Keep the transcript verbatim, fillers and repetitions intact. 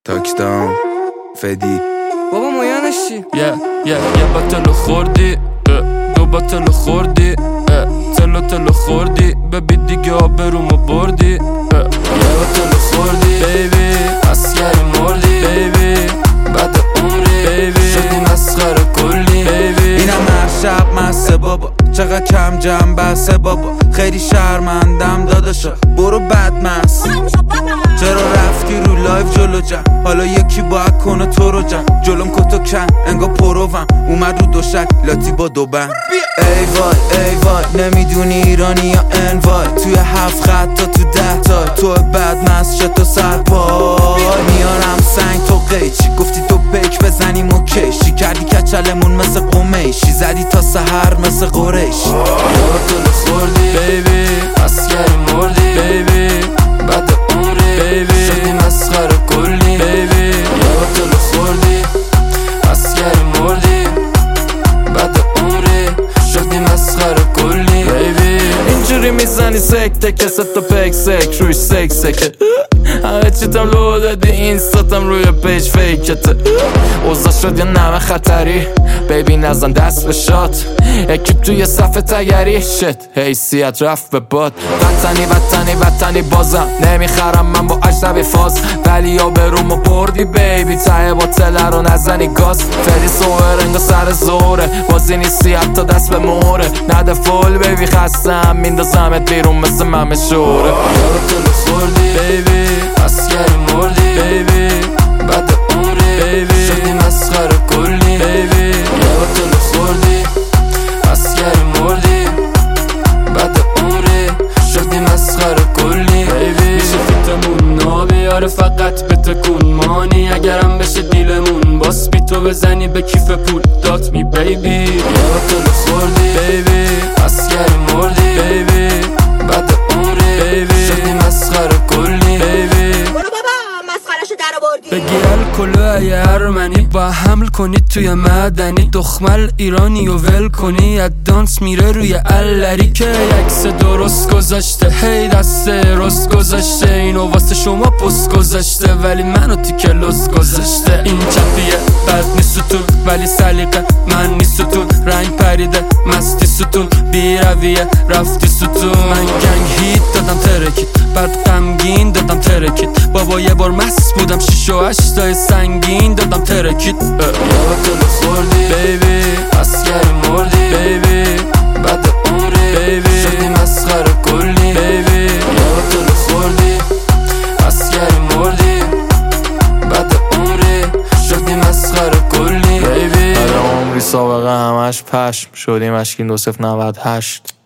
تاکستان فدی بابا مایانش چی؟ یه یه یه بطل خوردی دو بطل خوردی تلو تلو خوردی ببی دیگه آبرومو بردی یه بطل خوردی بیبی اسکری مردی بیبی بعد عمری بیبی شدی مسخره کلی بیبی اینم هر شب مسته بابا چقدر کم جمع بسته بابا خیلی شرمندم داداشا برو بدمست چرا رفتی رو لایف جلو جم حالا یکی باید کنه تو رو جم جلوم کتو کن انگا پروم اومد رو دوشک لاتی با دو بند ای وای ای وای نمیدونی ایرانی یا انوای توی هفت خط تا تو ده تا تو بدمست شد تو سرپای میارم سنگ تو قیچی گفتی تو پیک بزنیم و کشی کردی کچلمون مثل قمیشی زدی تا سحر مثل قریشی یه بطل خوردی بیبی اسکری مردی بیبی بعد عمری بیبی شدی مسخره کلی بیبی یه بطل خوردی اسکری مردی بعد عمری شدی مسخره کلی بیبی اینجوری میزنی سکته که ست پک سک روی سک سکه همه چیتم لو دادی اینستاتم روی پیج فیکته اوزا شد یا نمه خطری بیبی نزن دست به شات اکیب توی صفحه تگری شت حیثیت رفت به باد وطنی وطنی وطنی بازم نمیخرم من با اجنبی فاز ولی یا برومو بردی بیبی ته باطله رو نزنی گاز فری سوهر انگا سر زوره بازی نیستی حتی دست به موره نده فول بیبی خستم میندازمت بیرون مثل ممه شوره یه بطل خوردی بیبی اسکری مردی بیبی بعد عمری بیبی شدی مسخره کلی بیبی یه بطل خوردی اسکری مردی بعد عمری شدی مسخره کلی بیبی میشه فیتمون نابیاره فقط به تکون مانی اگرم بشه دیلمون باس بی تو بزنی به کیف پول دات می بیبی یه بطل خوردی بیبی اسکری مردی بیبی بعد عمری بیبی شدی مسخره کلی بیبی بگی الکلو یه ارمنی با حمل کنید توی مدنی دخمل ایرانی و ول کنی ادانس میره روی الری که یکس درست گذاشته هی دست رست گذاشته اینو واسه شما پست گذاشته ولی منو تیکه لست گذاشته این چپیه بد نیست ستون ولی سلیقه من نیست ستون رنگ پریده مستی ستون بی رویه رفتی ستون من گنگ هیت دادم ترکید بعد غمگین دادم ترکید بابا یه بار مست بودم شیش و هشتای سنگین دادم ترکید یه بطل خوردی بیبی اسکری مردی بیبی بعد عمری بیبی شدی مسخره کلی بیبی یه بطل خوردی اسکری مردی بعد عمری شدی مسخره کلی بیبی بعد عمری سابقه همش پشم شدیم اشکین دو صفر نود هشت